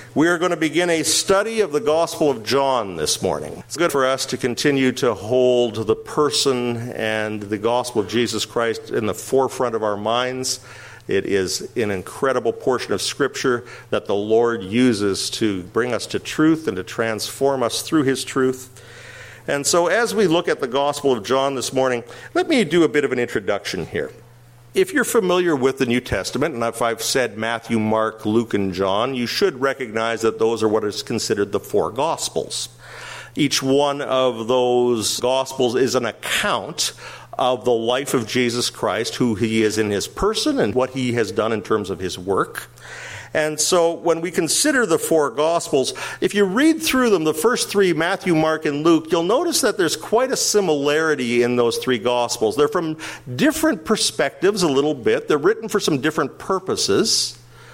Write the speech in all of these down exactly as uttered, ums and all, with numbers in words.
We are going to begin a study of the Gospel of John this morning. It's good for us to continue to hold the person and the Gospel of Jesus Christ in the forefront of our minds. It is an incredible portion of Scripture that the Lord uses to bring us to truth and to transform us through His truth. And so as we look at the Gospel of John this morning, let me do a bit of an introduction here. If you're familiar with the New Testament, and if I've said Matthew, Mark, Luke, and John, you should recognize that those are what is considered the four Gospels. Each one of those Gospels is an account of the life of Jesus Christ, who He is in His person and what He has done in terms of His work. And so when we consider the four Gospels, if you read through them, the first three, Matthew, Mark, and Luke, you'll notice that there's quite a similarity in those three Gospels. They're from different perspectives a little bit. They're written for some different purposes,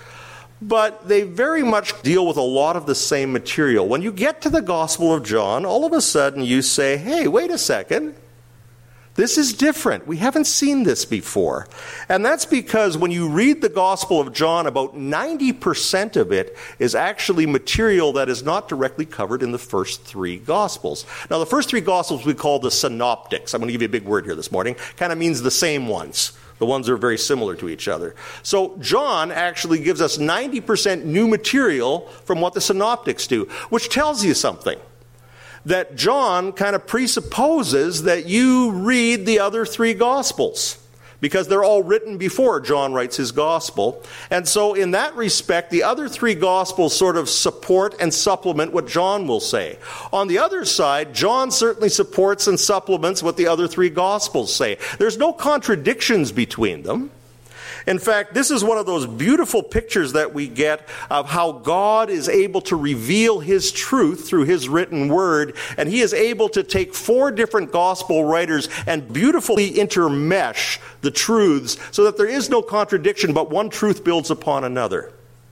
but they very much deal with a lot of the same material. When you get to the Gospel of John, all of a sudden you say, hey, wait a second. This is different. We haven't seen this before. And that's because when you read the Gospel of John, about ninety percent of it is actually material that is not directly covered in the first three Gospels. Now, the first three Gospels we call the synoptics. I'm going to give you a big word here this morning. Kind of means the same ones. The ones that are very similar to each other. So John actually gives us ninety percent new material from what the synoptics do, which tells you something. That John kind of presupposes that you read the other three Gospels, because they're all written before John writes his Gospel. And so in that respect, the other three Gospels sort of support and supplement what John will say. On the other side, John certainly supports and supplements what the other three Gospels say. There's no contradictions between them. In fact, this is one of those beautiful pictures that we get of how God is able to reveal His truth through His written word, and He is able to take four different gospel writers and beautifully intermesh the truths so that there is no contradiction, but one truth builds upon another.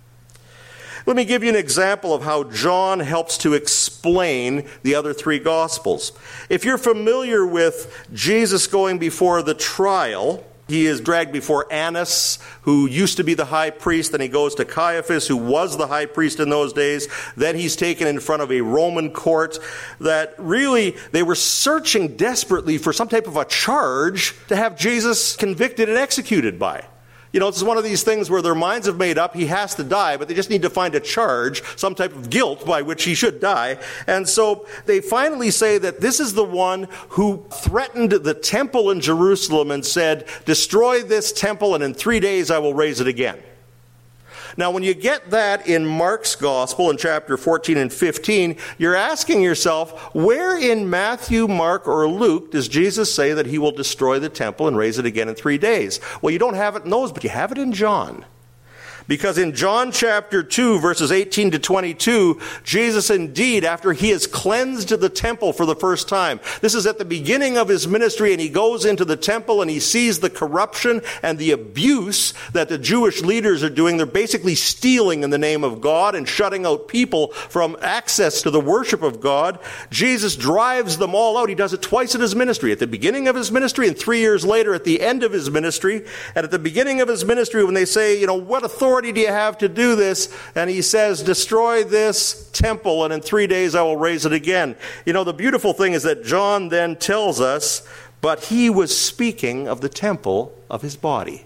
Let me give you an example of how John helps to explain the other three Gospels. If you're familiar with Jesus going before the trial, he is dragged before Annas, who used to be the high priest. Then he goes to Caiaphas, who was the high priest in those days. Then he's taken in front of a Roman court that really, they were searching desperately for some type of a charge to have Jesus convicted and executed by. You know, it's one of these things where their minds have made up, he has to die, but they just need to find a charge, some type of guilt by which he should die. And so they finally say that this is the one who threatened the temple in Jerusalem and said, destroy this temple and in three days I will raise it again. Now, when you get that in Mark's Gospel in chapter fourteen and fifteen, you're asking yourself, where in Matthew, Mark, or Luke does Jesus say that he will destroy the temple and raise it again in three days? Well, you don't have it in those, but you have it in John. Because in John chapter two, verses eighteen to twenty-two, Jesus indeed, after he has cleansed the temple for the first time, this is at the beginning of his ministry, and he goes into the temple and he sees the corruption and the abuse that the Jewish leaders are doing. They're basically stealing in the name of God and shutting out people from access to the worship of God. Jesus drives them all out. He does it twice in his ministry, at the beginning of his ministry and three years later at the end of his ministry. And at the beginning of his ministry, when they say, you know, what authority do you have to do this? And he says, destroy this temple and in three days I will raise it again. You know, the beautiful thing is that John then tells us, but he was speaking of the temple of his body.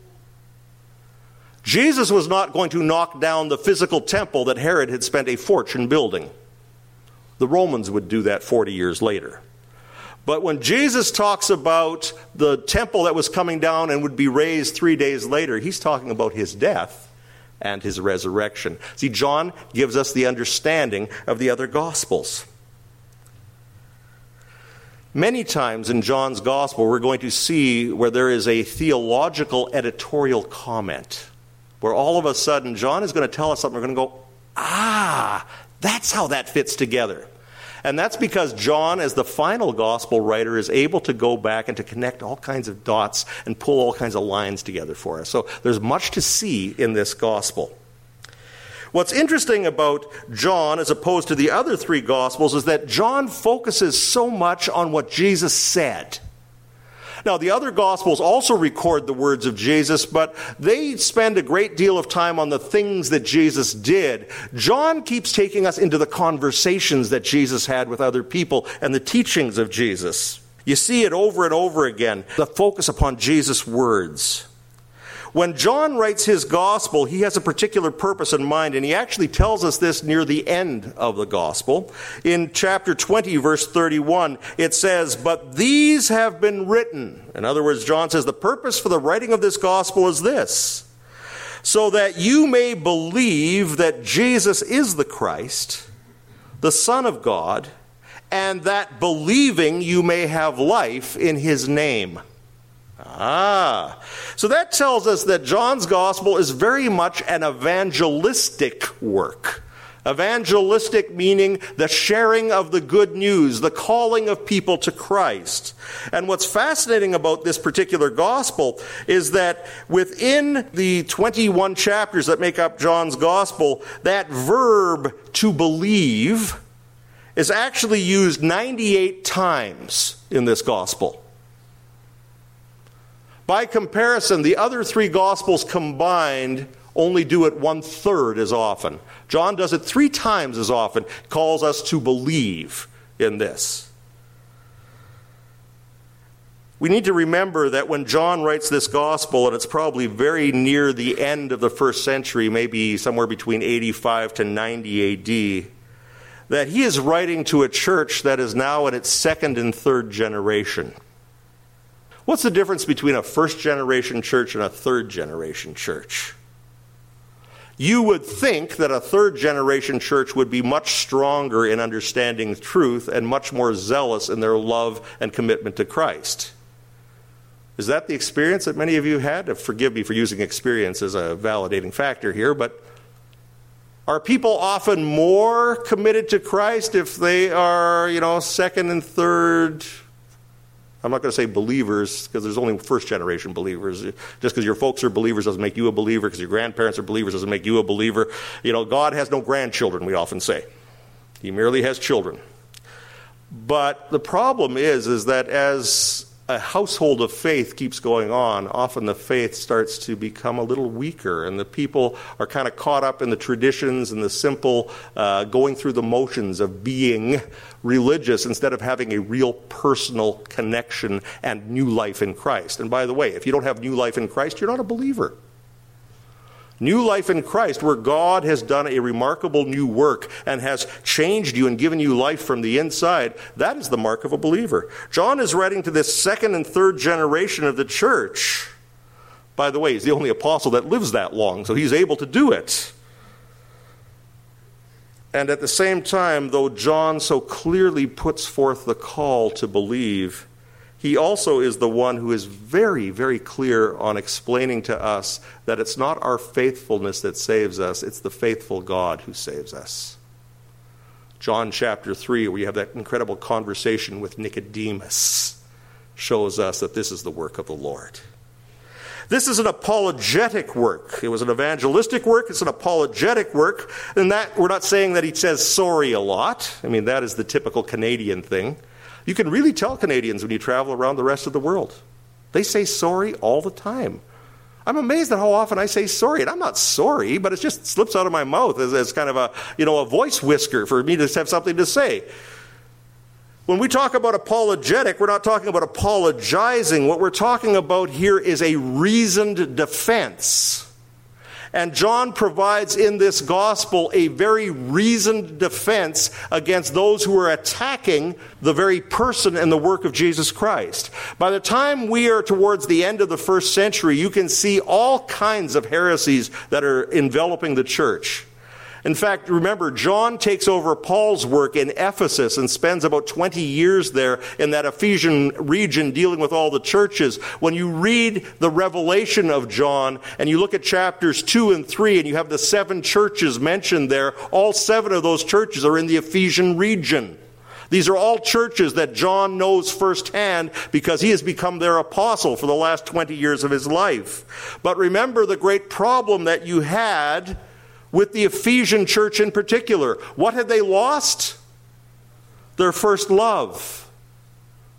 Jesus was not going to knock down the physical temple that Herod had spent a fortune building. The Romans would do that forty years later. But when Jesus talks about the temple that was coming down and would be raised three days later, he's talking about his death and his resurrection. See, John gives us the understanding of the other Gospels. Many times in John's Gospel, we're going to see where there is a theological editorial comment, where all of a sudden John is going to tell us something. We're going to go, ah, that's how that fits together. And that's because John, as the final gospel writer, is able to go back and to connect all kinds of dots and pull all kinds of lines together for us. So there's much to see in this gospel. What's interesting about John, as opposed to the other three gospels, is that John focuses so much on what Jesus said. Now, the other Gospels also record the words of Jesus, but they spend a great deal of time on the things that Jesus did. John keeps taking us into the conversations that Jesus had with other people and the teachings of Jesus. You see it over and over again, the focus upon Jesus' words. When John writes his gospel, he has a particular purpose in mind, and he actually tells us this near the end of the gospel. In chapter twenty, verse thirty-one, it says, "But these have been written." In other words, John says, the purpose for the writing of this gospel is this, "so that you may believe that Jesus is the Christ, the Son of God, and that believing you may have life in his name." Ah, so that tells us that John's gospel is very much an evangelistic work. Evangelistic meaning the sharing of the good news, the calling of people to Christ. And what's fascinating about this particular gospel is that within the twenty-one chapters that make up John's gospel, that verb to believe is actually used ninety-eight times in this gospel. By comparison, the other three Gospels combined only do it one-third as often. John does it three times as often, calls us to believe in this. We need to remember that when John writes this Gospel, and it's probably very near the end of the first century, maybe somewhere between eighty-five to ninety A D, that he is writing to a church that is now in its second and third generation. What's the difference between a first-generation church and a third-generation church? You would think that a third-generation church would be much stronger in understanding truth and much more zealous in their love and commitment to Christ. Is that the experience that many of you had? Forgive me for using experience as a validating factor here, but are people often more committed to Christ if they are, you know, second and third? I'm not going to say believers, because there's only first-generation believers. Just because your folks are believers doesn't make you a believer. Because your grandparents are believers doesn't make you a believer. You know, God has no grandchildren, we often say. He merely has children. But the problem is, is that as a household of faith keeps going on, often the faith starts to become a little weaker, and the people are kind of caught up in the traditions and the simple uh, going through the motions of being religious instead of having a real personal connection and new life in Christ. And by the way, if you don't have new life in Christ, you're not a believer. New life in Christ, where God has done a remarkable new work and has changed you and given you life from the inside, that is the mark of a believer. John is writing to this second and third generation of the church. By the way, he's the only apostle that lives that long, so he's able to do it. And at the same time, though John so clearly puts forth the call to believe, he also is the one who is very, very clear on explaining to us that it's not our faithfulness that saves us, it's the faithful God who saves us. John chapter three, where you have that incredible conversation with Nicodemus, shows us that this is the work of the Lord. This is an apologetic work. It was an evangelistic work. It's an apologetic work. And that we're not saying that he says sorry a lot. I mean, that is the typical Canadian thing. You can really tell Canadians when you travel around the rest of the world. They say sorry all the time. I'm amazed at how often I say sorry. And I'm not sorry, but it just slips out of my mouth as, as kind of a, you know, a voice whisker for me to have something to say. When we talk about apologetic, we're not talking about apologizing. What we're talking about here is a reasoned defense. And John provides in this gospel a very reasoned defense against those who are attacking the very person and the work of Jesus Christ. By the time we are towards the end of the first century, you can see all kinds of heresies that are enveloping the church. In fact, remember, John takes over Paul's work in Ephesus and spends about twenty years there in that Ephesian region dealing with all the churches. When you read the revelation of John and you look at chapters two and three and you have the seven churches mentioned there, all seven of those churches are in the Ephesian region. These are all churches that John knows firsthand because he has become their apostle for the last twenty years of his life. But remember the great problem that you had with the Ephesian church in particular. What had they lost? Their first love.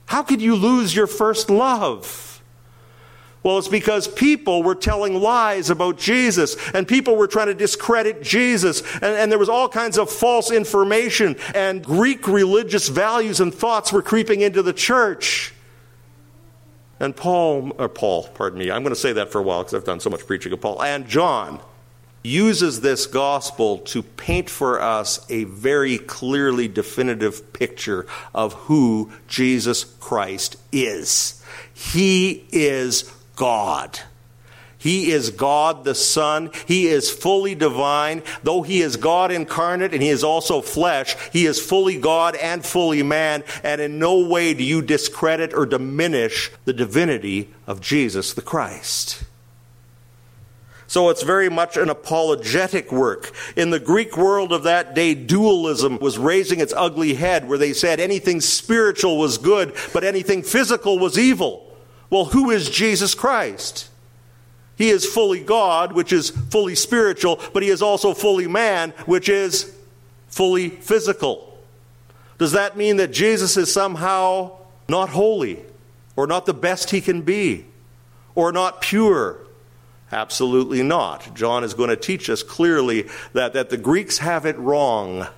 How could you lose your first love? Well, it's because people were telling lies about Jesus, and people were trying to discredit Jesus, and, and there was all kinds of false information, and Greek religious values and thoughts were creeping into the church. And Paul, or Paul, pardon me, I'm going to say that for a while because I've done so much preaching of Paul, and John uses this gospel to paint for us a very clearly definitive picture of who Jesus Christ is. He is God. He is God the Son. He is fully divine. Though he is God incarnate and he is also flesh, he is fully God and fully man, and in no way do you discredit or diminish the divinity of Jesus the Christ. So it's very much an apologetic work. In the Greek world of that day, dualism was raising its ugly head, where they said anything spiritual was good, but anything physical was evil. Well, who is Jesus Christ? He is fully God, which is fully spiritual, but he is also fully man, which is fully physical. Does that mean that Jesus is somehow not holy, or not the best he can be, or not pure? Absolutely not. John is going to teach us clearly that, that the Greeks have it wrong.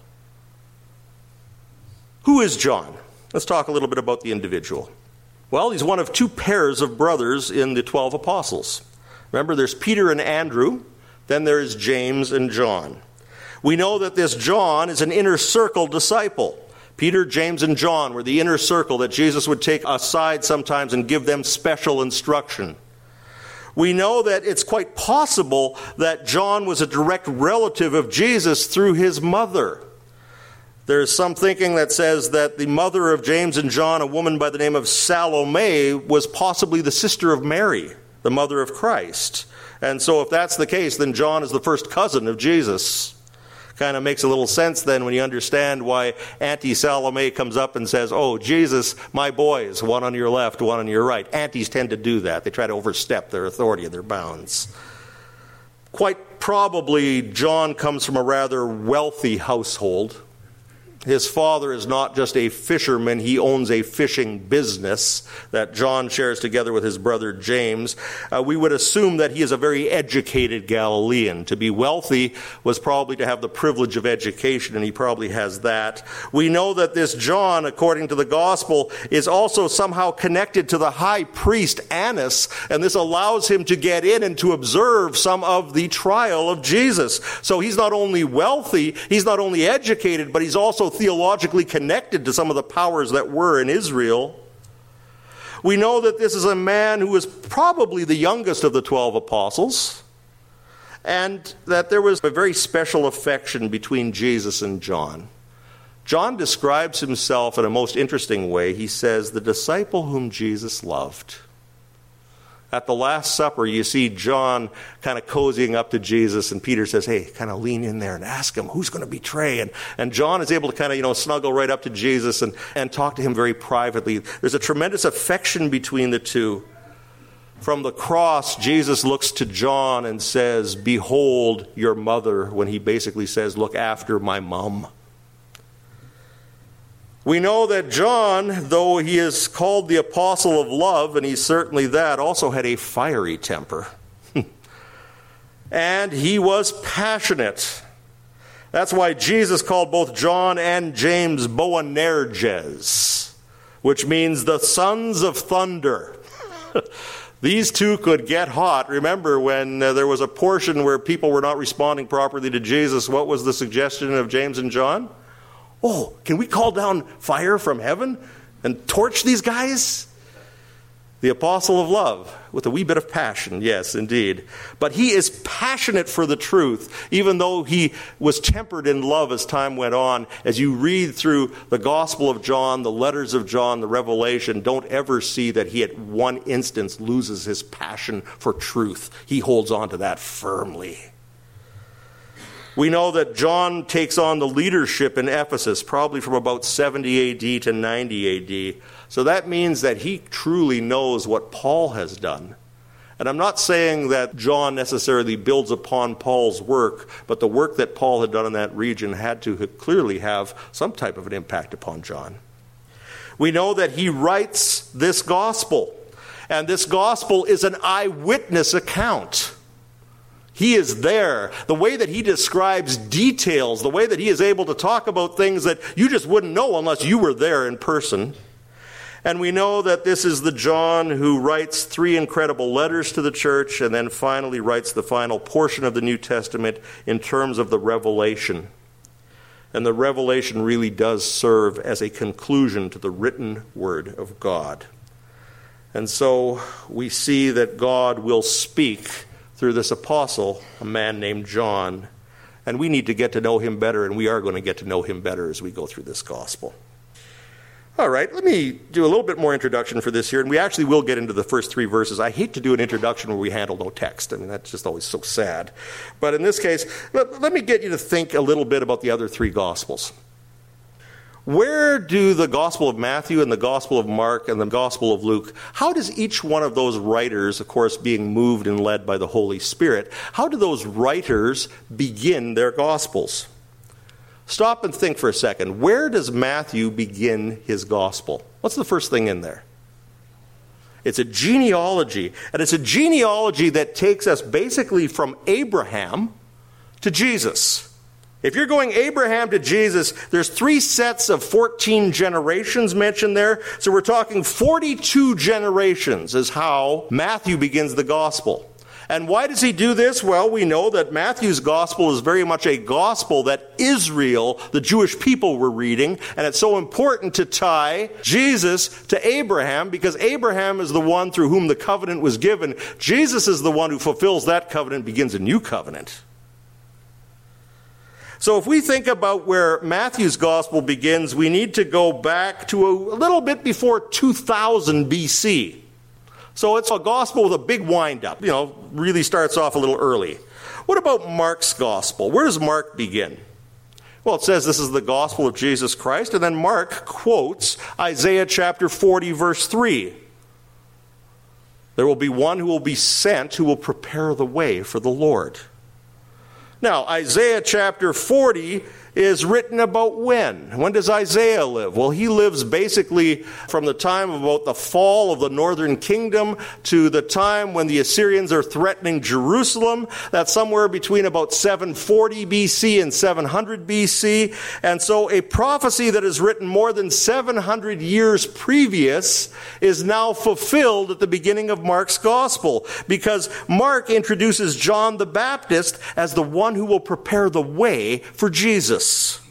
Who is John? Let's talk a little bit about the individual. Well, he's one of two pairs of brothers in the twelve apostles. Remember, there's Peter and Andrew, then there's James and John. We know that this John is an inner circle disciple. Peter, James, and John were the inner circle that Jesus would take aside sometimes and give them special instruction. We know that it's quite possible that John was a direct relative of Jesus through his mother. There's some thinking that says that the mother of James and John, a woman by the name of Salome, was possibly the sister of Mary, the mother of Christ. And so if that's the case, then John is the first cousin of Jesus. Kind of makes a little sense then when you understand why Auntie Salome comes up and says, oh, Jesus, my boys, one on your left, one on your right. Aunties tend to do that. They try to overstep their authority and their bounds. Quite probably, John comes from a rather wealthy household. His father is not just a fisherman, he owns a fishing business that John shares together with his brother James. Uh, we would assume that he is a very educated Galilean. To be wealthy was probably to have the privilege of education, and he probably has that. We know that this John, according to the gospel, is also somehow connected to the high priest Annas, and this allows him to get in and to observe some of the trial of Jesus. So he's not only wealthy, he's not only educated, but he's also theologically connected to some of the powers that were in Israel. We know that this is a man who was probably the youngest of the twelve apostles, and that there was a very special affection between Jesus and John. John describes himself in a most interesting way. He says, the disciple whom Jesus loved. At the Last Supper, you see John kind of cozying up to Jesus, and Peter says, hey, kind of lean in there and ask him, who's going to betray? And, and John is able to kind of, you know, snuggle right up to Jesus and, and talk to him very privately. There's a tremendous affection between the two. From the cross, Jesus looks to John and says, behold your mother, when he basically says, look after my mom. We know that John, though he is called the apostle of love, and he's certainly that, also had a fiery temper. And he was passionate. That's why Jesus called both John and James Boanerges, which means the sons of thunder. These two could get hot. Remember when uh, there was a portion where people were not responding properly to Jesus, what was the suggestion of James and John? Oh, can we call down fire from heaven and torch these guys? The apostle of love, with a wee bit of passion, yes, indeed. But he is passionate for the truth, even though he was tempered in love as time went on. As you read through the Gospel of John, the letters of John, the Revelation, don't ever see that he at one instance loses his passion for truth. He holds on to that firmly. We know that John takes on the leadership in Ephesus, probably from about seventy A D to ninety A D. So that means that he truly knows what Paul has done. And I'm not saying that John necessarily builds upon Paul's work, but the work that Paul had done in that region had to clearly have some type of an impact upon John. We know that he writes this gospel, and this gospel is an eyewitness account. He is there. The way that he describes details, the way that he is able to talk about things that you just wouldn't know unless you were there in person. And we know that this is the John who writes three incredible letters to the church and then finally writes the final portion of the New Testament in terms of the revelation. And the revelation really does serve as a conclusion to the written word of God. And so we see that God will speak through this apostle, a man named John. And we need to get to know him better, and we are going to get to know him better as we go through this gospel. All right, let me do a little bit more introduction for this here, and we actually will get into the first three verses. I hate to do an introduction where we handle no text. I mean, that's just always so sad. But in this case, let, let me get you to think a little bit about the other three gospels. Where do the Gospel of Matthew and the Gospel of Mark and the Gospel of Luke, how does each one of those writers, of course, being moved and led by the Holy Spirit, how do those writers begin their Gospels? Stop and think for a second. Where does Matthew begin his Gospel? What's the first thing in there? It's a genealogy, and it's a genealogy that takes us basically from Abraham to Jesus. If you're going Abraham to Jesus, there's three sets of fourteen generations mentioned there. So we're talking forty-two generations is how Matthew begins the gospel. And why does he do this? Well, we know that Matthew's gospel is very much a gospel that Israel, the Jewish people, were reading. And it's so important to tie Jesus to Abraham because Abraham is the one through whom the covenant was given. Jesus is the one who fulfills that covenant, begins a new covenant. So if we think about where Matthew's gospel begins, we need to go back to a little bit before two thousand B C. So it's a gospel with a big wind-up, you know, really starts off a little early. What about Mark's gospel? Where does Mark begin? Well, it says this is the gospel of Jesus Christ, and then Mark quotes Isaiah chapter forty, verse three. There will be one who will be sent who will prepare the way for the Lord. Now, Isaiah chapter forty is written about when? When does Isaiah live? Well, he lives basically from the time of about the fall of the northern kingdom to the time when the Assyrians are threatening Jerusalem. That's somewhere between about seven forty B C and seven hundred B C. And so a prophecy that is written more than seven hundred years previous is now fulfilled at the beginning of Mark's gospel, because Mark introduces John the Baptist as the one who will prepare the way for Jesus.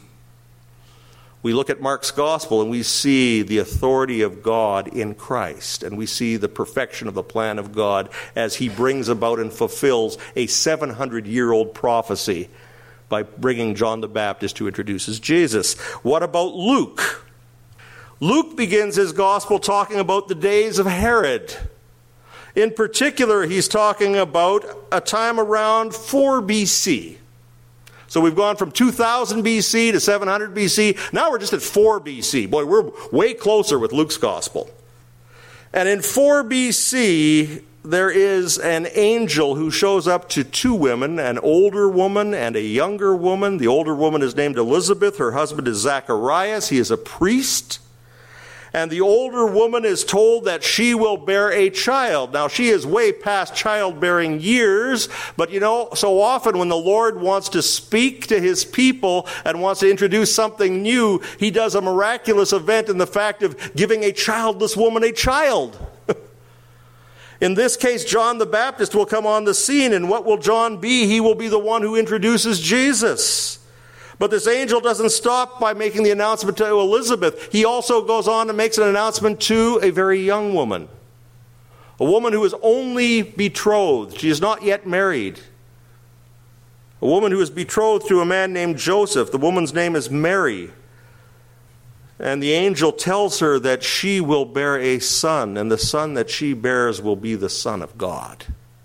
We look at Mark's gospel and we see the authority of God in Christ, and we see the perfection of the plan of God as he brings about and fulfills a seven hundred year old prophecy by bringing John the Baptist who introduces Jesus. What about Luke? Luke begins his gospel talking about the days of Herod. In particular, he's talking about a time around four B C. So we've gone from two thousand B C to seven hundred B C. Now we're just at four B C. Boy, we're way closer with Luke's gospel. And in four B C, there is an angel who shows up to two women, an older woman and a younger woman. The older woman is named Elizabeth. Her husband is Zacharias. He is a priest. And the older woman is told that she will bear a child. Now, she is way past childbearing years, but you know, so often when the Lord wants to speak to his people and wants to introduce something new, he does a miraculous event in the fact of giving a childless woman a child. In this case, John the Baptist will come on the scene, and what will John be? He will be the one who introduces Jesus. But this angel doesn't stop by making the announcement to Elizabeth. He also goes on and makes an announcement to a very young woman. A woman who is only betrothed. She is not yet married. A woman who is betrothed to a man named Joseph. The woman's name is Mary. And the angel tells her that she will bear a son, and the son that she bears will be the Son of God.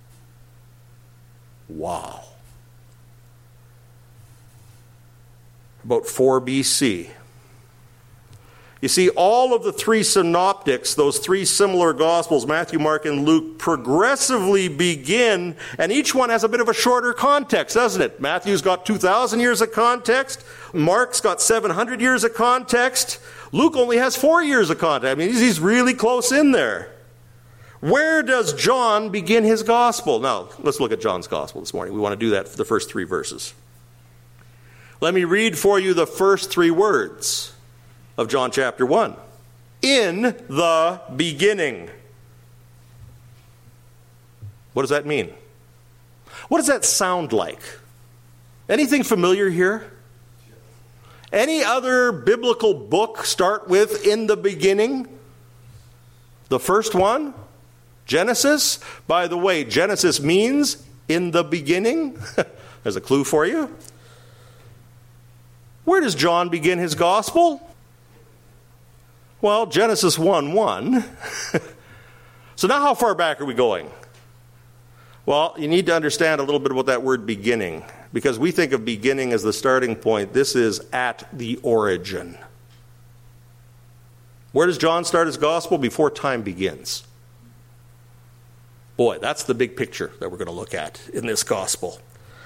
Wow. About four B C. You see, all of the three synoptics, those three similar gospels, Matthew, Mark, and Luke, progressively begin, and each one has a bit of a shorter context, doesn't it? Matthew's got two thousand years of context. Mark's got seven hundred years of context. Luke only has four years of context. I mean, he's really close in there. Where does John begin his gospel? Now, let's look at John's gospel this morning. We want to do that for the first three verses. Let me read for you the first three words of John chapter one. In the beginning. What does that mean? What does that sound like? Anything familiar here? Any other biblical book start with in the beginning? The first one? Genesis? By the way, Genesis means in the beginning. There's a clue for you. Where does John begin his gospel? Well, Genesis one one. So now how far back are we going? Well, you need to understand a little bit about that word beginning, because we think of beginning as the starting point. This is at the origin. Where does John start his gospel? Before time begins. Boy, that's the big picture that we're going to look at in this gospel.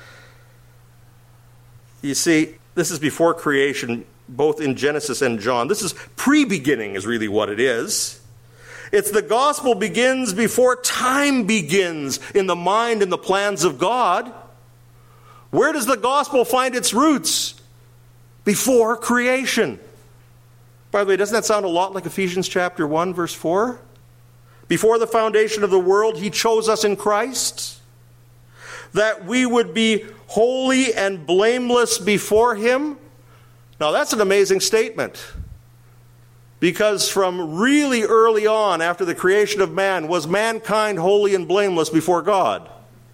You see, this is before creation, both in Genesis and John. This is pre-beginning is really what it is. It's the gospel begins before time begins in the mind and the plans of God. Where does the gospel find its roots? Before creation. By the way, doesn't that sound a lot like Ephesians chapter one, verse four? Before the foundation of the world, he chose us in Christ, that we would be holy and blameless before him. Now that's an amazing statement, because from really early on after the creation of man, was mankind holy and blameless before God?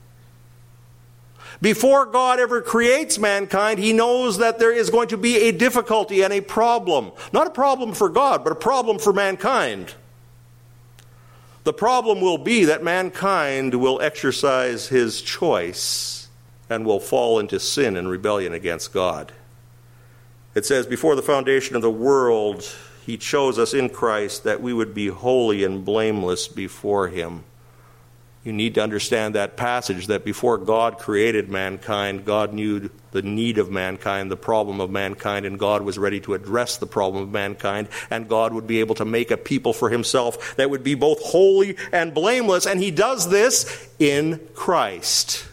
Before God ever creates mankind, he knows that there is going to be a difficulty and a problem. Not a problem for God, but a problem for mankind. The problem will be that mankind will exercise his choice and will fall into sin and rebellion against God. It says, before the foundation of the world, he chose us in Christ that we would be holy and blameless before him. You need to understand that passage, that before God created mankind, God knew the need of mankind, the problem of mankind, and God was ready to address the problem of mankind, and God would be able to make a people for himself that would be both holy and blameless, and he does this in Christ.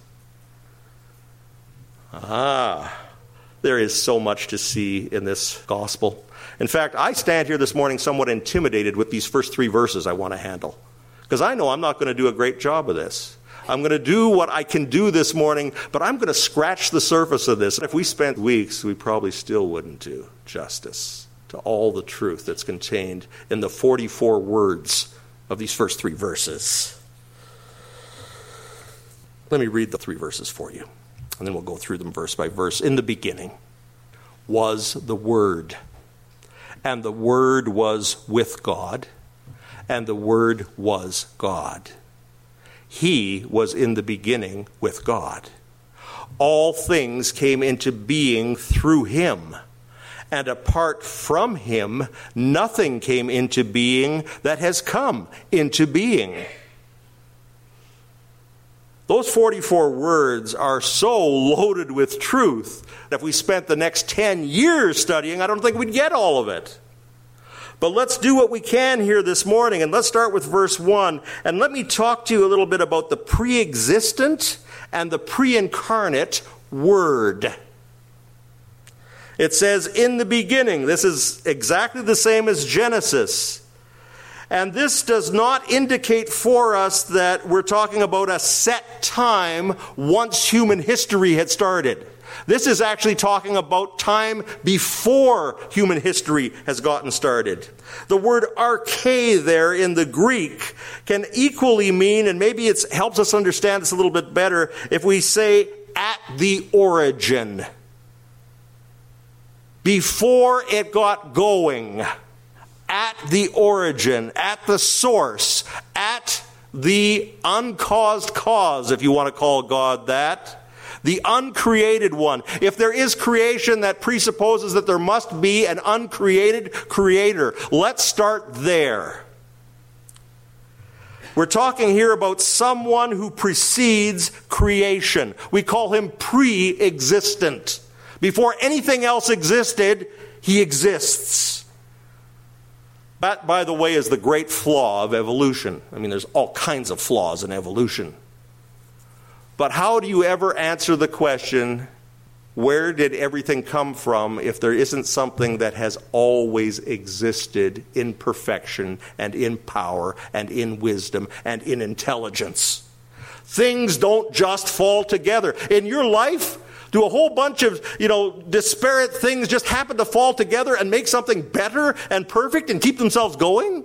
Ah, there is so much to see in this gospel. In fact, I stand here this morning somewhat intimidated with these first three verses I want to handle, because I know I'm not going to do a great job of this. I'm going to do what I can do this morning, but I'm going to scratch the surface of this. If we spent weeks, we probably still wouldn't do justice to all the truth that's contained in the forty-four words of these first three verses. Let me read the three verses for you, and then we'll go through them verse by verse. In the beginning was the Word, and the Word was with God, and the Word was God. He was in the beginning with God. All things came into being through him, and apart from him, nothing came into being that has come into being. Those forty-four words are so loaded with truth that if we spent the next ten years studying, I don't think we'd get all of it. But let's do what we can here this morning, and let's start with verse one. And let me talk to you a little bit about the pre-existent and the pre-incarnate Word. It says, in the beginning. This is exactly the same as Genesis. And this does not indicate for us that we're talking about a set time once human history had started. This is actually talking about time before human history has gotten started. The word arche there in the Greek can equally mean, and maybe it helps us understand this a little bit better, if we say at the origin. Before it got going. At the origin. At the source. At the uncaused cause, if you want to call God that. the uncreated one. If there is creation, that presupposes that there must be an uncreated creator. Let's start there. We're talking here about someone who precedes creation. We call him pre-existent. Before anything else existed, he exists. That, by the way, is the great flaw of evolution. I mean, there's all kinds of flaws in evolution. But how do you ever answer the question, where did everything come from, if there isn't something that has always existed in perfection and in power and in wisdom and in intelligence? Things don't just fall together. In your life, do a whole bunch of, you know, disparate things just happen to fall together and make something better and perfect and keep themselves going?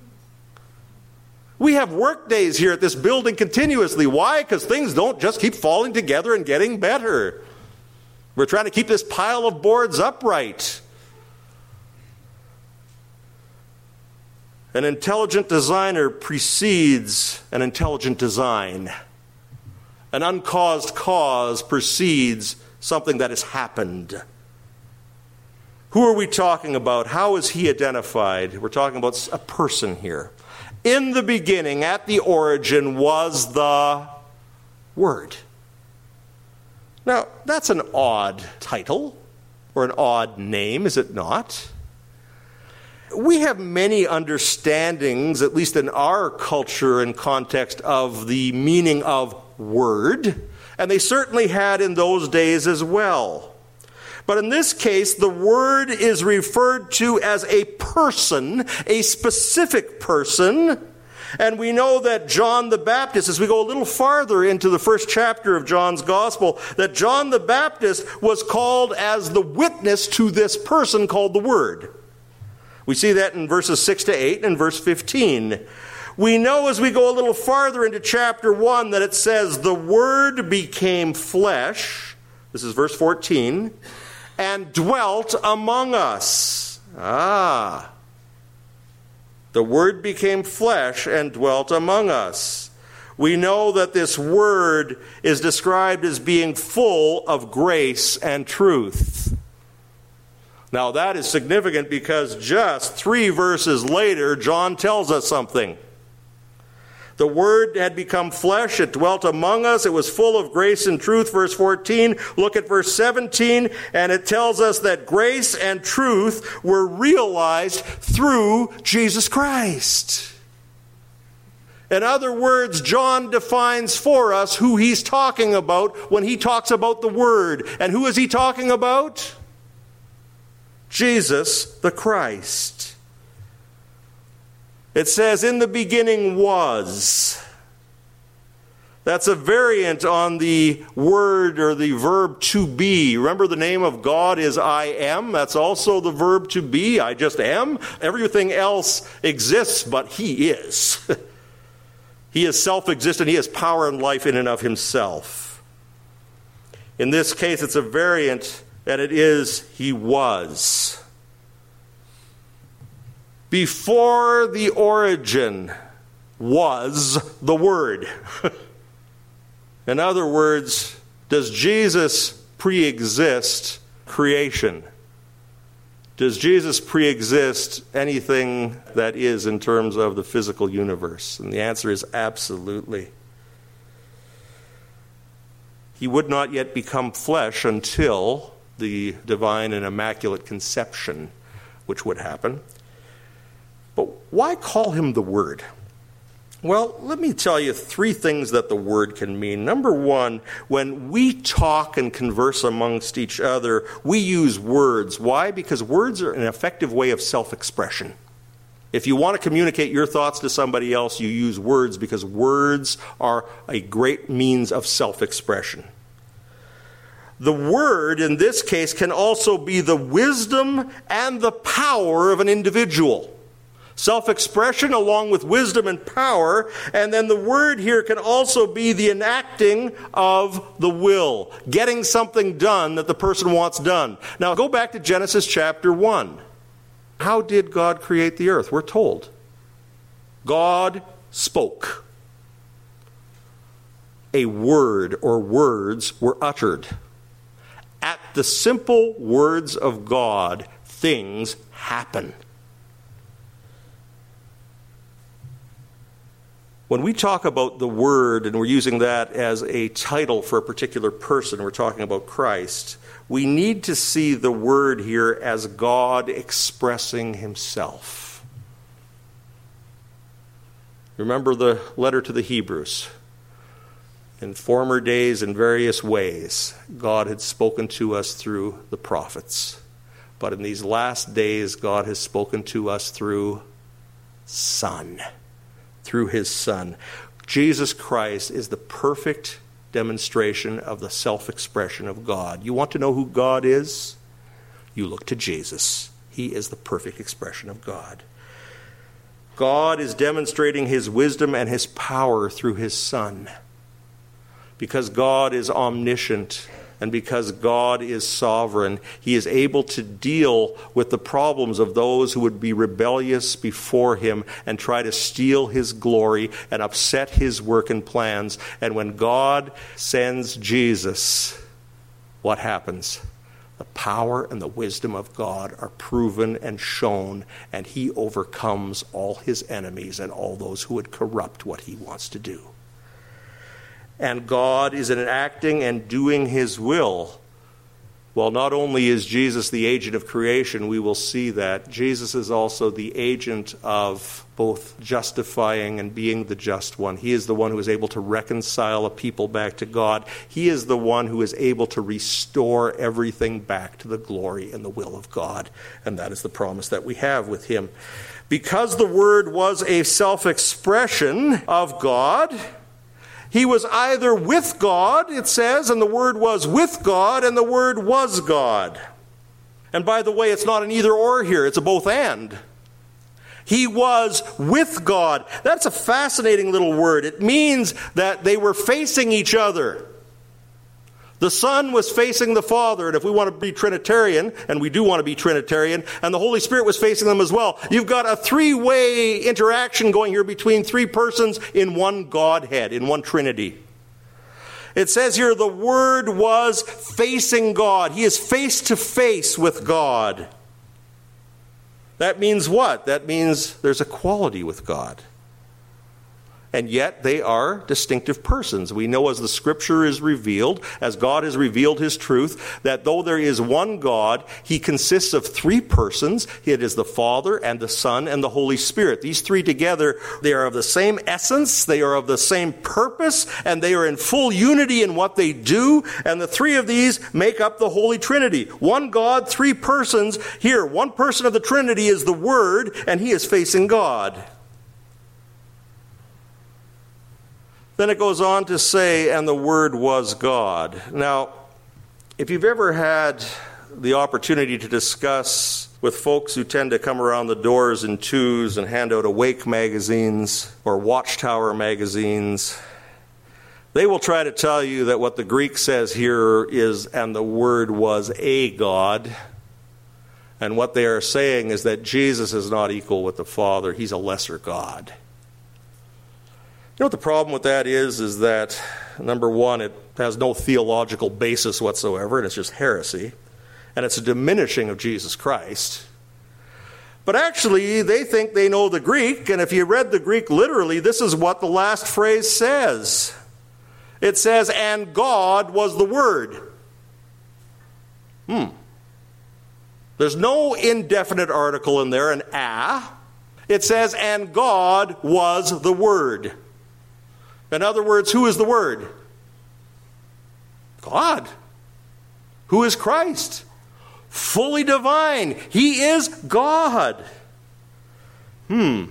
We have work days here at this building continuously. Why? Because things don't just keep falling together and getting better. We're trying to keep this pile of boards upright. An intelligent designer precedes an intelligent design. An uncaused cause precedes something that has happened. Who are we talking about? How is he identified? We're talking about a person here. In the beginning, at the origin, was the Word. Now, that's an odd title, or an odd name, is it not? We have many understandings, at least in our culture and context, of the meaning of word, and they certainly had in those days as well. But in this case, the Word is referred to as a person, a specific person. And we know that John the Baptist, as we go a little farther into the first chapter of John's Gospel, that John the Baptist was called as the witness to this person called the Word. We see that in verses six to eight and verse fifteen. We know as we go a little farther into chapter one that it says, the Word became flesh, this is verse fourteen, and dwelt among us. Ah. The Word became flesh and dwelt among us. We know that this Word is described as being full of grace and truth. Now that is significant because just three verses later, John tells us something. The Word had become flesh, it dwelt among us, it was full of grace and truth, verse fourteen. Look at verse seventeen, and it tells us that grace and truth were realized through Jesus Christ. In other words, John defines for us who he's talking about when he talks about the Word. And who is he talking about? Jesus the Christ. It says, in the beginning was. That's a variant on the word or the verb to be. Remember, the name of God is I am. That's also the verb to be. I just am. Everything else exists, but He is. He is self-existent. He has power and life in and of Himself. In this case, it's a variant, and it is He was. Before the origin was the Word. In other words, does Jesus pre-exist creation? Does Jesus pre-exist anything that is in terms of the physical universe? And the answer is absolutely. He would not yet become flesh until the divine and immaculate conception, which would happen. But why call him the Word? Well, let me tell you three things that the Word can mean. Number one, when we talk and converse amongst each other, we use words. Why? Because words are an effective way of self-expression. If you want to communicate your thoughts to somebody else, you use words because words are a great means of self-expression. The Word, in this case, can also be the wisdom and the power of an individual. Self-expression along with wisdom and power, and then the Word here can also be the enacting of the will, getting something done that the person wants done. Now go back to Genesis chapter one. How did God create the earth? We're told. God spoke. a word or words were uttered. At the simple words of God, things happen. When we talk about the Word, and we're using that as a title for a particular person, we're talking about Christ, we need to see the Word here as God expressing Himself. Remember the letter to the Hebrews. In former days, in various ways, God had spoken to us through the prophets. But in these last days, God has spoken to us through Son. Through His Son. Jesus Christ is the perfect demonstration of the self-expression of God. You want to know who God is? You look to Jesus. He is the perfect expression of God. God is demonstrating His wisdom and His power through His Son. Because God is omniscient and because God is sovereign, He is able to deal with the problems of those who would be rebellious before Him and try to steal His glory and upset His work and plans. And when God sends Jesus, what happens? The power and the wisdom of God are proven and shown, and He overcomes all His enemies and all those who would corrupt what He wants to do. And God is enacting and doing His will. Well, not only is Jesus the agent of creation, we will see that Jesus is also the agent of both justifying and being the just one. He is the one who is able to reconcile a people back to God. He is the one who is able to restore everything back to the glory and the will of God. And that is the promise that we have with Him. Because the Word was a self-expression of God, He was either with God, it says, and the Word was with God, and the Word was God. And by the way, it's not an either or here, it's a both and. He was with God. That's a fascinating little word. It means that they were facing each other. The Son was facing the Father, and if we want to be Trinitarian, and we do want to be Trinitarian, and the Holy Spirit was facing them as well. You've got a three-way interaction going here between three persons in one Godhead, in one Trinity. It says here the Word was facing God. He is face to face with God. That means what? That means there's equality with God. And yet they are distinctive persons. We know as the Scripture is revealed, as God has revealed His truth, that though there is one God, He consists of three persons. It is the Father and the Son and the Holy Spirit. These three together, they are of the same essence, they are of the same purpose, and they are in full unity in what they do. And the three of these make up the Holy Trinity. One God, three persons. Here, one person of the Trinity is the Word, and He is facing God. Then it goes on to say, and the Word was God. Now, if you've ever had the opportunity to discuss with folks who tend to come around the doors in twos and hand out Awake magazines or Watchtower magazines, they will try to tell you that what the Greek says here is, and the Word was a God. And what they are saying is that Jesus is not equal with the Father. He's a lesser God. You know what the problem with that is, is that, number one, it has no theological basis whatsoever, and it's just heresy. And it's a diminishing of Jesus Christ. But actually, they think they know the Greek, and if you read the Greek literally, this is what the last phrase says. It says, and God was the Word. Hmm. There's no indefinite article in there, an a. It says, and God was the Word. In other words, who is the Word? God. Who is Christ? Fully divine. He is God. Hmm.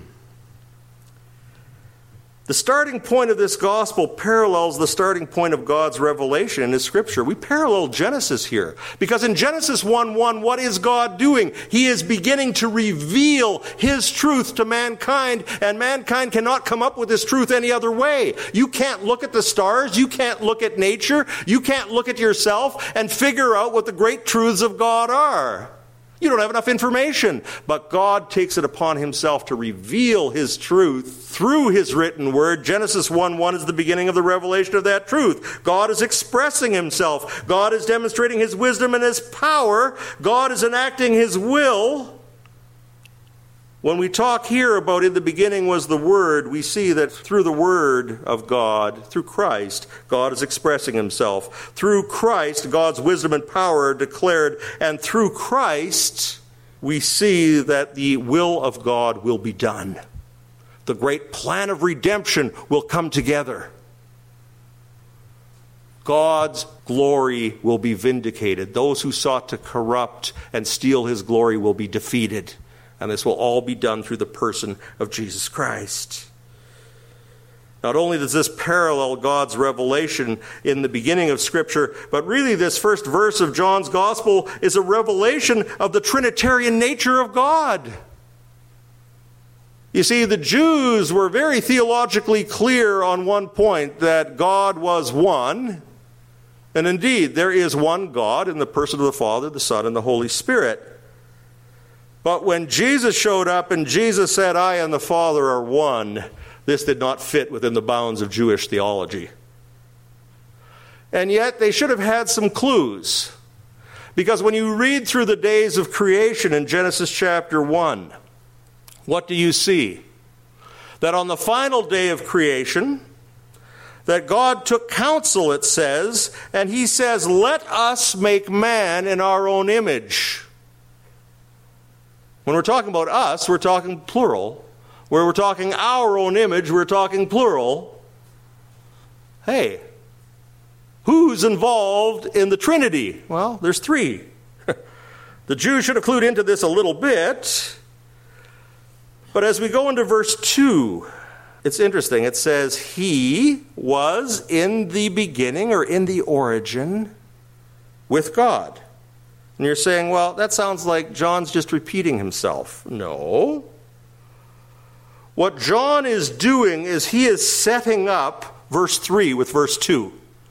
The starting point of this gospel parallels the starting point of God's revelation in His Scripture. We parallel Genesis here. Because in Genesis one one, what is God doing? He is beginning to reveal His truth to mankind, and mankind cannot come up with this truth any other way. You can't look at the stars, you can't look at nature, you can't look at yourself and figure out what the great truths of God are. You don't have enough information. But God takes it upon himself to reveal his truth through his written word. Genesis one one is the beginning of the revelation of that truth. God is expressing himself. God is demonstrating his wisdom and his power. God is enacting his will. When we talk here about in the beginning was the Word, we see that through the Word of God, through Christ, God is expressing himself. Through Christ, God's wisdom and power are declared. And through Christ, we see that the will of God will be done. The great plan of redemption will come together. God's glory will be vindicated. Those who sought to corrupt and steal his glory will be defeated. And this will all be done through the person of Jesus Christ. Not only does this parallel God's revelation in the beginning of Scripture, but really this first verse of John's Gospel is a revelation of the Trinitarian nature of God. You see, the Jews were very theologically clear on one point, that God was one. And indeed, there is one God in the person of the Father, the Son, and the Holy Spirit. But when Jesus showed up and Jesus said, I and the Father are one, this did not fit within the bounds of Jewish theology. And yet they should have had some clues. Because when you read through the days of creation in Genesis chapter one, what do you see? That on the final day of creation, that God took counsel, it says, and he says, let us make man in our own image. When we're talking about us, we're talking plural. Where we're talking our own image, we're talking plural. Hey, who's involved in the Trinity? Well, there's three. The Jews should have clued into this a little bit. But as we go into verse two, it's interesting. It says, he was in the beginning or in the origin with God. And you're saying, well, that sounds like John's just repeating himself. No. What John is doing is he is setting up verse three with verse two.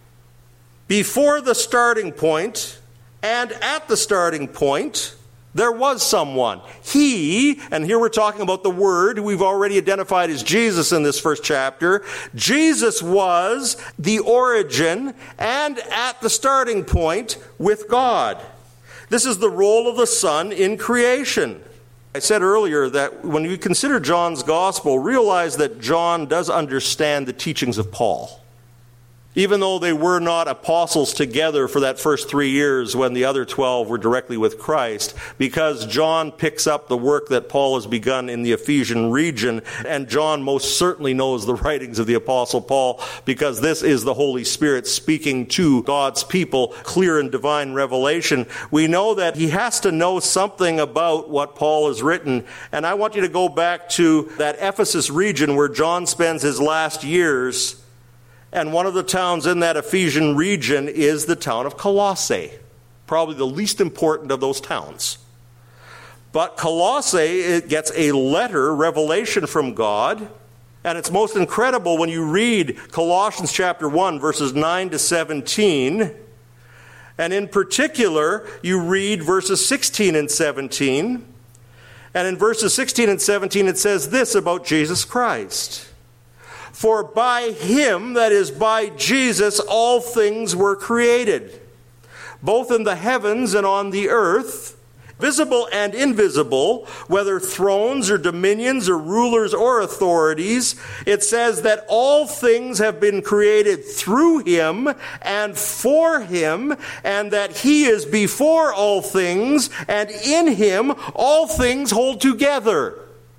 Before the starting point and at the starting point, there was someone. He, and here we're talking about the Word, who we've already identified as Jesus in this first chapter. Jesus was the origin and at the starting point with God. This is the role of the Son in creation. I said earlier that when you consider John's Gospel, realize that John does understand the teachings of Paul. Even though they were not apostles together for that first three years when the other twelve were directly with Christ, because John picks up the work that Paul has begun in the Ephesian region, and John most certainly knows the writings of the Apostle Paul, because this is the Holy Spirit speaking to God's people, clear and divine revelation. We know that he has to know something about what Paul has written, and I want you to go back to that Ephesus region where John spends his last years. And one of the towns in that Ephesian region is the town of Colossae, probably the least important of those towns. But Colossae, it gets a letter, revelation from God, and it's most incredible when you read Colossians chapter one, verses nine to seventeen, and in particular, you read verses sixteen and seventeen, and in verses sixteen and seventeen it says this about Jesus Christ. For by him, that is by Jesus, all things were created, both in the heavens and on the earth, visible and invisible, whether thrones or dominions or rulers or authorities. It says that all things have been created through him and for him, and that he is before all things, and in him all things hold together.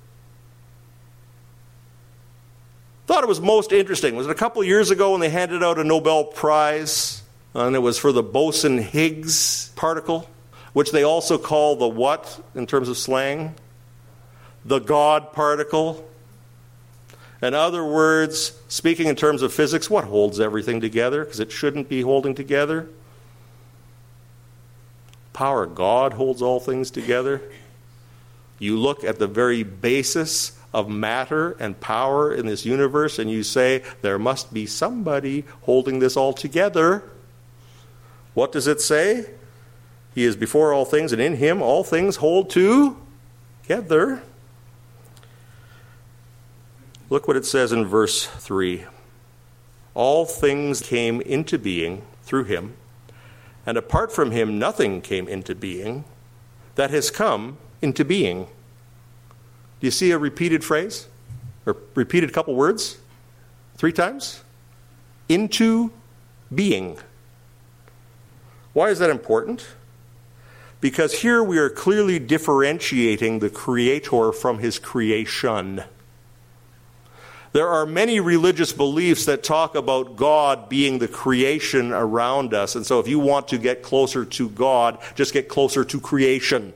Thought it was most interesting. Was it a couple of years ago when they handed out a Nobel Prize, and it was for the Boson-Higgs particle, which they also call the what in terms of slang? The God particle. In other words, speaking in terms of physics, what holds everything together? Because it shouldn't be holding together. Power of God holds all things together. You look at the very basis of matter and power in this universe, and you say, there must be somebody holding this all together. What does it say? He is before all things, and in him all things hold together. Look what it says in verse three. All things came into being through him, and apart from him nothing came into being that has come into being. Do you see a repeated phrase? Or repeated couple words? Three times? Into being. Why is that important? Because here we are clearly differentiating the Creator from his creation. There are many religious beliefs that talk about God being the creation around us. And so if you want to get closer to God, just get closer to creation.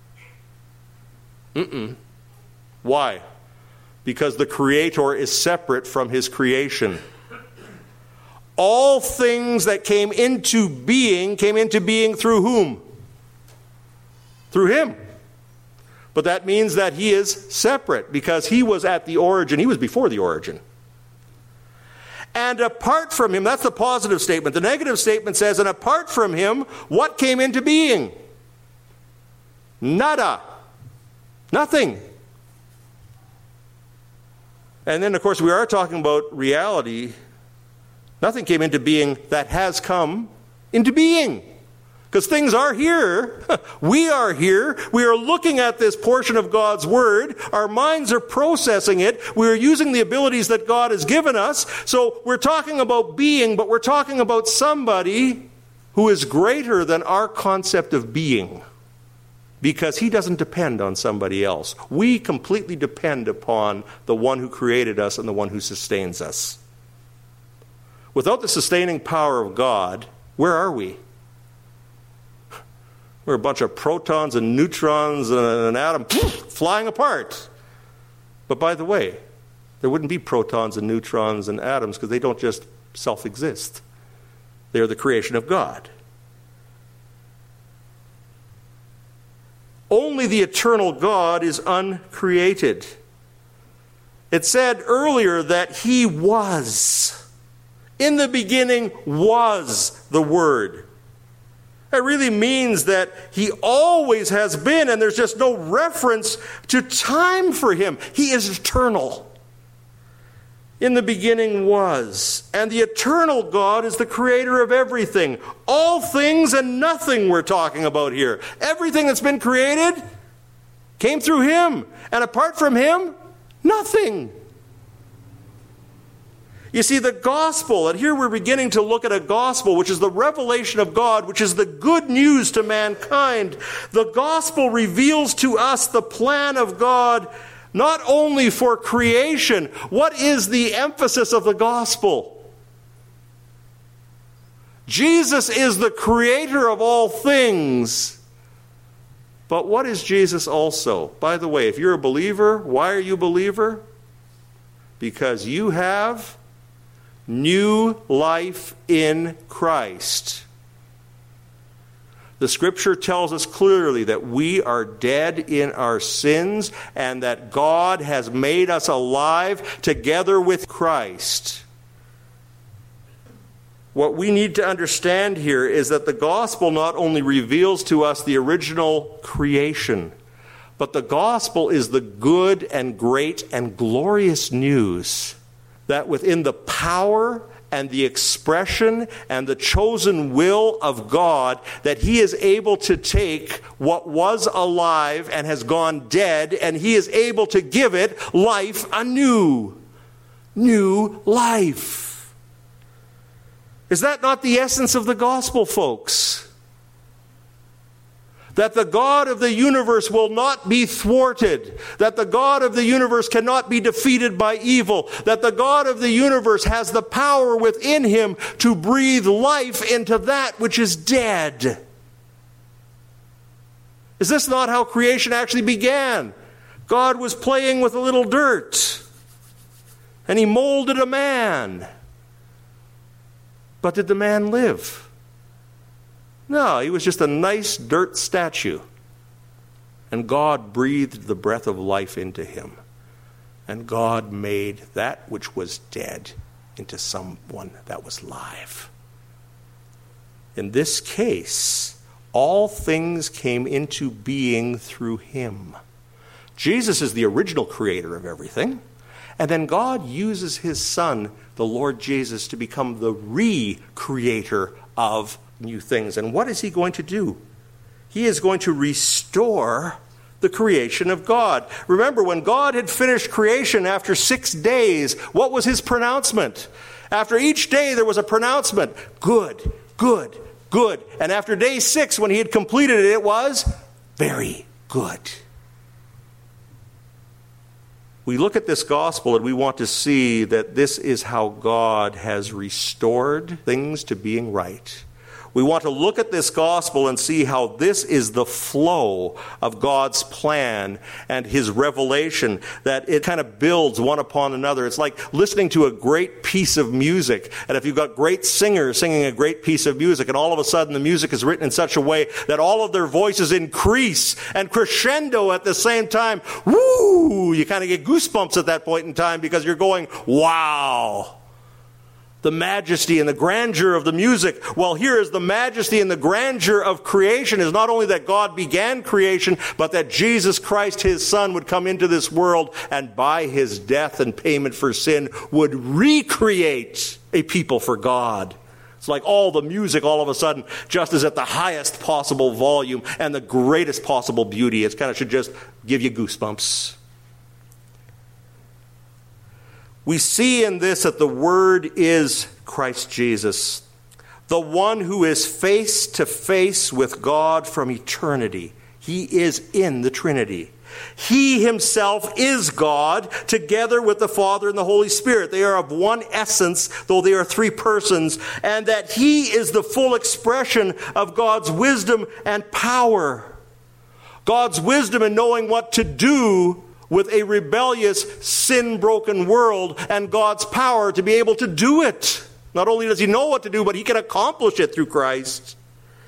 Mm-mm. Why? Because the Creator is separate from his creation. All things that came into being, came into being through whom? Through him. But that means that he is separate because he was at the origin. He was before the origin. And apart from him, that's the positive statement. The negative statement says, and apart from him, what came into being? Nada. Nothing. And then, of course, we are talking about reality. Nothing came into being that has come into being. Because things are here. We are here. We are looking at this portion of God's Word. Our minds are processing it. We are using the abilities that God has given us. So we're talking about being, but we're talking about somebody who is greater than our concept of being. Because he doesn't depend on somebody else. We completely depend upon the one who created us and the one who sustains us. Without the sustaining power of God, where are we? We're a bunch of protons and neutrons and an atom flying apart. But by the way, there wouldn't be protons and neutrons and atoms because they don't just self-exist. They are the creation of God. Only the eternal God is uncreated. It said earlier that he was. In the beginning was the Word. It really means that he always has been, and there's just no reference to time for him. He is eternal. In the beginning was. And the eternal God is the creator of everything. All things and nothing we're talking about here. Everything that's been created came through him. And apart from him, nothing. You see, the gospel, and here we're beginning to look at a gospel, which is the revelation of God, which is the good news to mankind. The gospel reveals to us the plan of God, not only for creation. What is the emphasis of the gospel? Jesus is the creator of all things. But what is Jesus also? By the way, if you're a believer, why are you a believer? Because you have new life in Christ. The Scripture tells us clearly that we are dead in our sins and that God has made us alive together with Christ. What we need to understand here is that the gospel not only reveals to us the original creation, but the gospel is the good and great and glorious news that within the power and the expression and the chosen will of God, that he is able to take what was alive and has gone dead, and he is able to give it life anew. New life. Is that not the essence of the gospel, folks? That the God of the universe will not be thwarted. That the God of the universe cannot be defeated by evil. That the God of the universe has the power within him to breathe life into that which is dead. Is this not how creation actually began? God was playing with a little dirt, and he molded a man. But did the man live? No, he was just a nice dirt statue. And God breathed the breath of life into him. And God made that which was dead into someone that was live. In this case, All things came into being through him. Jesus is the original creator of everything. And then God uses his Son, the Lord Jesus, to become the re-creator of new things. And what is he going to do? He is going to restore the creation of God. Remember, when God had finished creation after six days, what was his pronouncement? After each day, there was a pronouncement. Good, good, good. And after day six, when he had completed it, it was very good. We look at this gospel and we want to see that this is how God has restored things to being right. We want to look at this gospel and see how this is the flow of God's plan and his revelation, that it kind of builds one upon another. It's like listening to a great piece of music. And if you've got great singers singing a great piece of music, and all of a sudden the music is written in such a way that all of their voices increase and crescendo at the same time, woo! You kind of get goosebumps at that point in time because you're going, wow! The majesty and the grandeur of the music. Well, here is the majesty and the grandeur of creation is not only that God began creation, but that Jesus Christ, his Son, would come into this world and by his death and payment for sin would recreate a people for God. It's like all the music all of a sudden just is at the highest possible volume and the greatest possible beauty. It kind of should just give you goosebumps. We see in this that the Word is Christ Jesus, the one who is face to face with God from eternity. He is in the Trinity. He himself is God, together with the Father and the Holy Spirit. They are of one essence, though they are three persons, and that he is the full expression of God's wisdom and power. God's wisdom in knowing what to do with a rebellious, sin-broken world, and God's power to be able to do it. Not only does he know what to do, but he can accomplish it through Christ.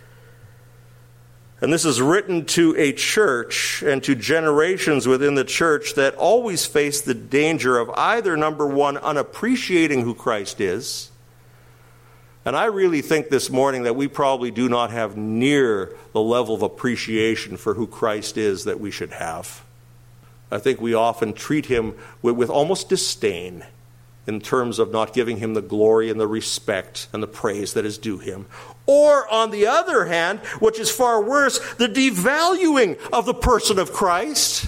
And this is written to a church and to generations within the church that always face the danger of either, number one, unappreciating who Christ is. And I really think this morning that we probably do not have near the level of appreciation for who Christ is that we should have. I think we often treat him with, with almost disdain in terms of not giving him the glory and the respect and the praise that is due him. Or, on the other hand, which is far worse, the devaluing of the person of Christ.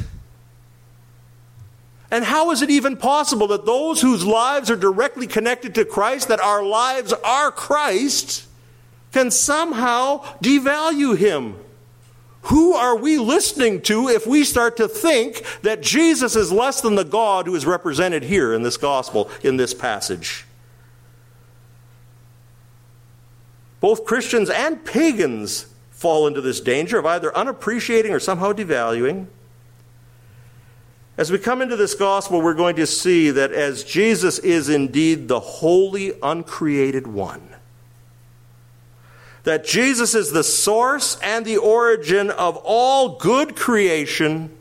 And how is it even possible that those whose lives are directly connected to Christ, that our lives are Christ, can somehow devalue him? Who are we listening to if we start to think that Jesus is less than the God who is represented here in this gospel, in this passage? Both Christians and pagans fall into this danger of either unappreciating or somehow devaluing. As we come into this gospel, we're going to see that as Jesus is indeed the holy, uncreated one, that Jesus is the source and the origin of all good creation,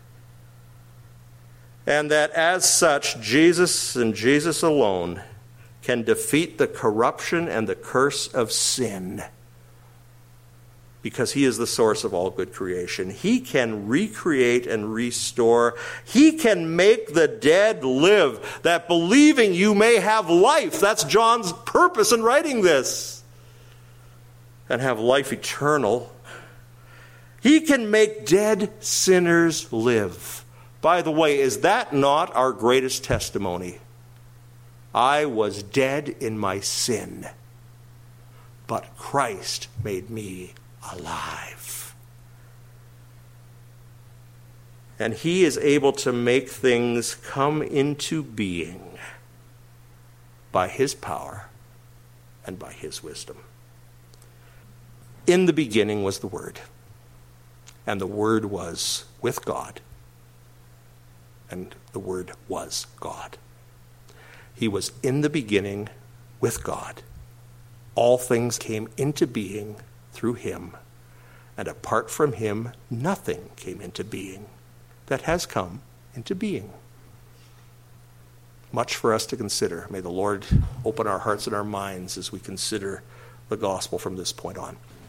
and that as such, Jesus and Jesus alone can defeat the corruption and the curse of sin, because he is the source of all good creation. He can recreate and restore. He can make the dead live, that believing you may have life. That's John's purpose in writing this. And have life eternal. He can make dead sinners live. By the way, is that not our greatest testimony? I was dead in my sin, but Christ made me alive. And he is able to make things come into being by his power and by his wisdom. In the beginning was the Word, and the Word was with God, and the Word was God. He was in the beginning with God. All things came into being through him, and apart from him, nothing came into being that has come into being. Much for us to consider. May the Lord open our hearts and our minds as we consider the gospel from this point on.